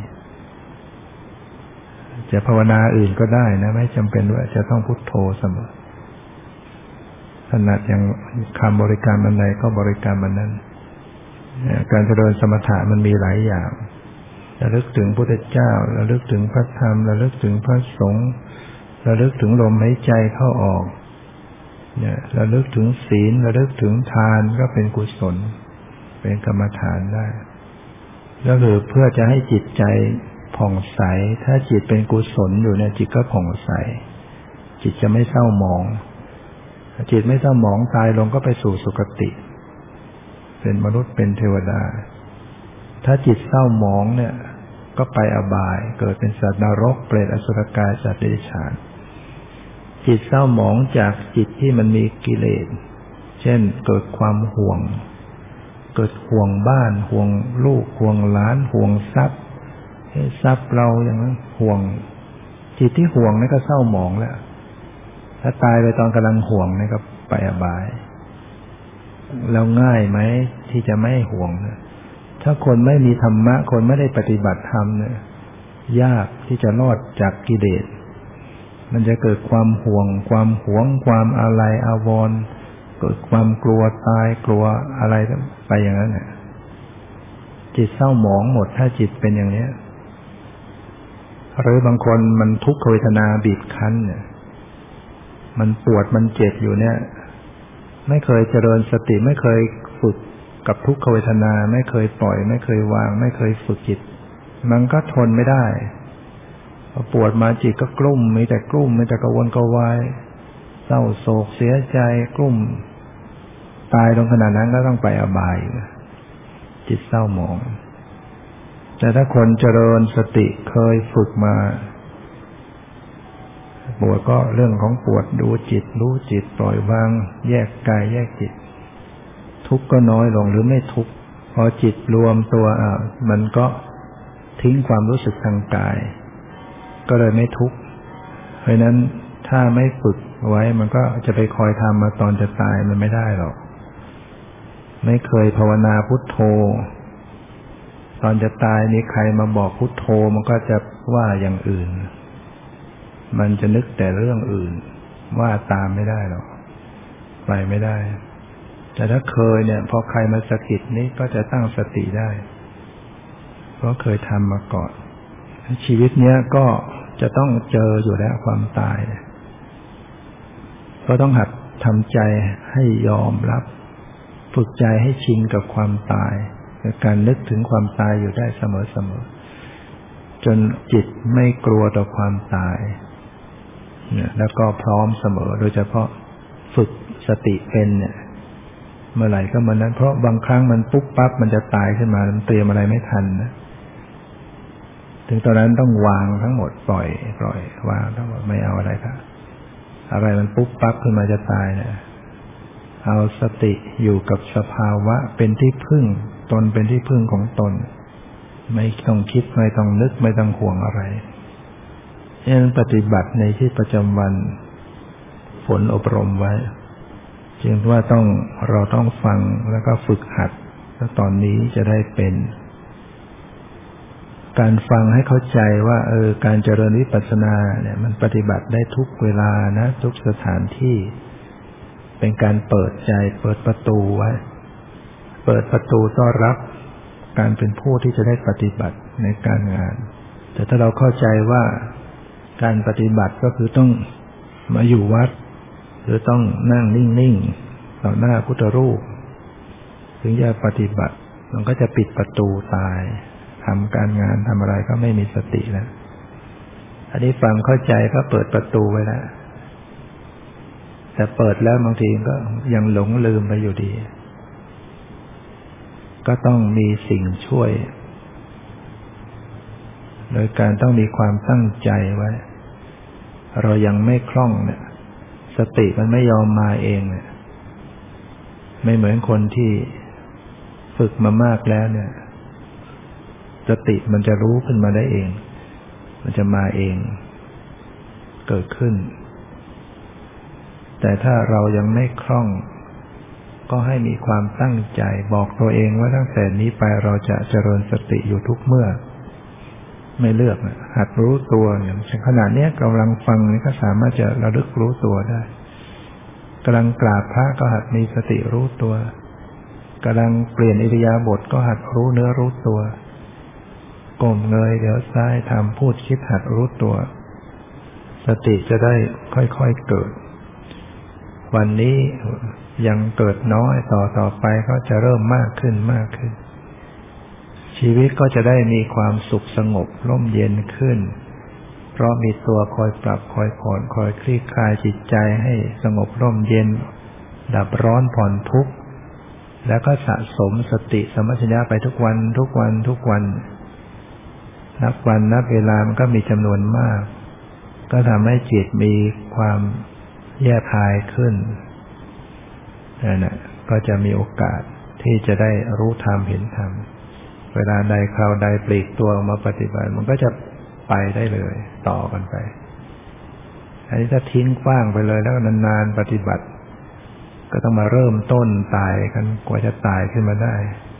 จะภาวนาอื่นก็ได้นะไม่จำเป็นว่าจะต้องพุทโธเสมอถนัดอย่างคำบริกรรมอันใดก็บริกรรมอันนั้นการเจริญสมถะมันมีหลายอย่างระลึกถึงพระพุทธเจ้าระลึกถึงพระธรรมระลึกถึงพระสงฆ์ระลึกถึงลมหายใจเข้าออกเนี่ยระลึกถึงศีลระลึกถึงทานก็เป็นกุศลเป็นกรรมฐานได้ก็คือเพื่อจะให้จิตใจผ่องใสถ้าจิตเป็นกุศลอยู่เนี่ยจิตก็ผ่องใสจิตจะไม่เศร้าหมองจิตไม่เศร้าหมองตายลงก็ไปสู่สุคติเป็นมนุษย์เป็นเทวดาถ้าจิตเศร้าหมองเนี่ยก็ไปอบายเกิดเป็นสัตว์นรกเปรตอสุรกายสัตว์เดรัจฉานจิตเศร้าหมองจากจิตที่มันมีกิเลสเช่นเกิดความห่วงเกิดห่วงบ้านห่วงลูกห่วงหลานห่วงทรัพย์ทรัพย์เราอย่างนั้นห่วงจิตที่ห่วงนี่ก็เศร้าหมองแล้วถ้าตายไปตอนกำลังห่วงนี่ก็ไปอบายแล้วง่ายไหมที่จะไม่ห่วงนะถ้าคนไม่มีธรรมะคนไม่ได้ปฏิบัติธรรมเนี่ยยากที่จะรอดจากกิเลสมันจะเกิดความห่วงความหวงความอาลัยอาวรณ์เกิดความกลัวตายกลัวอะไรไปอย่างนั้นน่ะจิตเศร้าหมองหมดถ้าจิตเป็นอย่างนี้หรือบางคนมันทุกขเวทนาบีบคั้นเนี่ยมันปวดมันเจ็บอยู่เนี่ยไม่เคยเจริญสติไม่เคยฝึกกับทุกขเวทนาไม่เคยปล่อยไม่เคยวางไม่เคยฝึกจิตมันก็ทนไม่ได้พอปวดมาจิตก็กลุ้มมีแต่กลุ้มมีแต่กังวลกังวายเศร้าโศกเสียใจกลุ้มตายลงขนาดนั้นก็ต้องไปอบายจิตเศร้าหมองแต่ถ้าคนเจริญสติเคยฝึกมาปวดก็เรื่องของปวดดูจิตรู้จิตปล่อยวางแยกกายแยกจิตทุกข์ก็น้อยลงหรือไม่ทุกข์พอจิตรวมตัวมันก็ทิ้งความรู้สึกทางกายก็เลยไม่ทุกข์เพราะนั้นถ้าไม่ฝึกไว้มันก็จะไปคอยทำมาตอนจะตายมันไม่ได้หรอกไม่เคยภาวนาพุทโธตอนจะตายมีใครมาบอกพุทโธมันก็จะว่าอย่างอื่นมันจะนึกแต่เรื่องอื่นว่าตามไม่ได้หรอกไปไม่ได้แต่ถ้าเคยเนี่ยพอใครมาสะกิดนี้ก็จะตั้งสติได้เพราะเคยทำมาก่อนชีวิตเนี้ยก็จะต้องเจออยู่แล้วความตายก็ต้องหัดทำใจให้ยอมรับฝึกใจให้ชินกับความตายการนึกถึงความตายอยู่ได้เสมอๆจนจิตไม่กลัวต่อความตายเนี่ยแล้วก็พร้อมเสมอโดยเฉพาะฝึกสติเป็นเนี่ยเมื่อไหร่ก็เมื่อนั้นเพราะบางครั้งมันปุ๊บปั๊บมันจะตายขึ้นมามันเตรียมอะไรไม่ทันนะถึงตอนนั้นต้องวางทั้งหมดปล่อยวางทั้งหมดไม่เอาอะไรครับอะไรมันปุ๊บปั๊บขึ้นมาจะตายเนี่ยเอาสติอยู่กับสภาวะเป็นที่พึ่งตนเป็นที่พึ่งของตนไม่ต้องคิดไม่ต้องนึกไม่ต้องห่วงอะไรฉะนั้นปฏิบัติในชีวิตประจำวันฝนอบรมไว้จึงว่าเราต้องฟังแล้วก็ฝึกหัดแล้วตอนนี้จะได้เป็นการฟังให้เข้าใจว่าการเจริญวิปัสสนาเนี่ยมันปฏิบัติได้ทุกเวลานะทุกสถานที่เป็นการเปิดใจเปิดประตูไว้เปิดประตูต้อนรับการเป็นผู้ที่จะได้ปฏิบัติในการงานแต่ถ้าเราเข้าใจว่าการปฏิบัติก็คือต้องมาอยู่วัดหรือต้องนั่งนิ่งๆต่อหน้าพุทธรูปถึงจะปฏิบัติมันก็จะปิดประตูตายทำการงานทำอะไรก็ไม่มีสติแล้วอันนี้ฟังเข้าใจก็เปิดประตูไว้แล้วแต่เปิดแล้วบางทีก็ยังหลงลืมไปอยู่ดีก็ต้องมีสิ่งช่วยโดยการต้องมีความตั้งใจไว้เรายังไม่คล่องเนี่ยสติมันไม่ยอมมาเองเนี่ยไม่เหมือนคนที่ฝึกมามากแล้วเนี่ยสติมันจะรู้ขึ้นมาได้เองมันจะมาเองเกิดขึ้นแต่ถ้าเรายังไม่คล่องก็ให้มีความตั้งใจบอกตัวเองว่าตั้งแต่นี้ไปเราจะเจริญสติอยู่ทุกเมื่อไม่เลือกหัดรู้ตัวอย่างขณะนี้กำลังฟังนี่ก็สามารถจะระลึกรู้ตัวได้กำลังกราบพระก็หัดมีสติรู้ตัวกำลังเปลี่ยนอิริยาบถก็หัดรู้เนื้อรู้ตัวก้มเงยเดี๋ยวซ้ายทำพูดคิดหัดรู้ตัวสติจะได้ค่อยๆเกิดวันนี้ยังเกิดน้อยต่อไปก็จะเริ่มมากขึ้นชีวิตก็จะได้มีความสุขสงบร่มเย็นขึ้นเพราะมีตัวคอยปรับคอยผ่อนคอยคลี่คลายจิตใจให้สงบร่มเย็นดับร้อนผ่อนทุกข์แล้วก็สะสมสติสัมปชัญญะไปทุกวันนับวันนับเวลามันก็มีจำนวนมากก็ทำให้จิตมีความแยบคายขึ้นนั่นแหละก็จะมีโอกาสที่จะได้รู้ธรรมเห็นธรรมเวลาใดคราวใดปลีกตัวออกมาปฏิบัติมันก็จะไปได้เลยต่อกันไปอันนี้ถ้าทิ้งกว้างไปเลยแล้วนานๆปฏิบัติก็ต้องมาเริ่มต้นตายกันกว่าจะตายขึ้นมาได้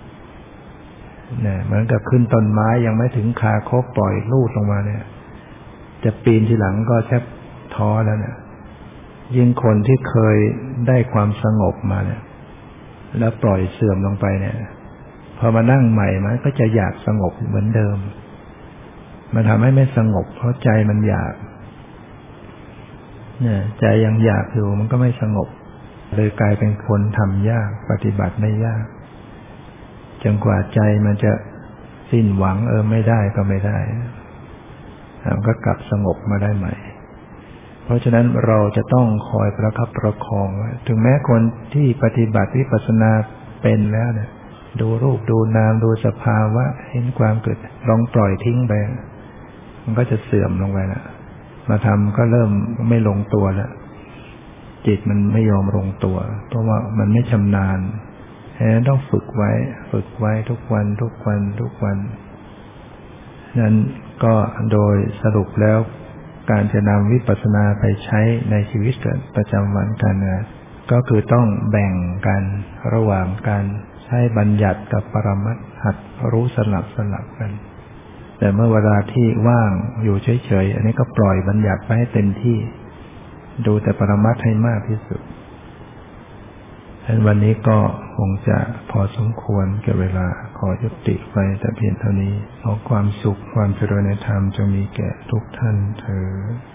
เนี่ยเหมือนกับขึ้นต้นไม้ยังไม่ถึงคาคบปล่อยลูดลงมาเนี่ยจะปีนทีหลังก็แทบท้อแล้วเนี่ยยิ่งคนที่เคยได้ความสงบมาเนี่ยแล้วปล่อยเสื่อมลงไปเนี่ยพอมานั่งใหม่มันก็จะอยากสงบเหมือนเดิมมันทำให้ไม่สงบเพราะใจมันอยากเนี่ยใจยังอยากอยู่มันก็ไม่สงบเลยกลายเป็นคนทำยากปฏิบัติไม่ยากจนกว่าใจมันจะสิ้นหวังไม่ได้ก็ไม่ได้มันก็กลับสงบมาได้ใหม่เพราะฉะนั้นเราจะต้องคอยประคับประคองไว้ถึงแม้คนที่ปฏิบัติวิปัสสนาเป็นแล้วเนี่ยดูรูปดูนามดูสภาวะเห็นความเกิดลองปล่อยทิ้งไปมันก็จะเสื่อมลงไปละมาทำก็เริ่มไม่ลงตัวแล้วจิตมันไม่ยอมลงตัวเพราะว่ามันไม่ชำนาญฉะนั้นต้องฝึกไว้ทุกวันนั้นก็โดยสรุปแล้วการจะนำวิปัสสนาไปใช้ในชีวิตประจำวันการงานก็คือต้องแบ่งกันระหว่างการใช้บัญญัติกับปรมัตถ์หัดรู้สลับกัน แต่เมื่อเวลาที่ว่างอยู่เฉยๆอันนี้ก็ปล่อยบัญญัติไปให้เต็มที่ดูแต่ปรมัตถ์ให้มากที่สุดฉะนั้นวันนี้ก็คงจะพอสมควรแก่เวลาขอยุติไปแต่เพียงเท่านี้ขอความสุขความเจริญในธรรมจงมีแก่ทุกท่านเทอญ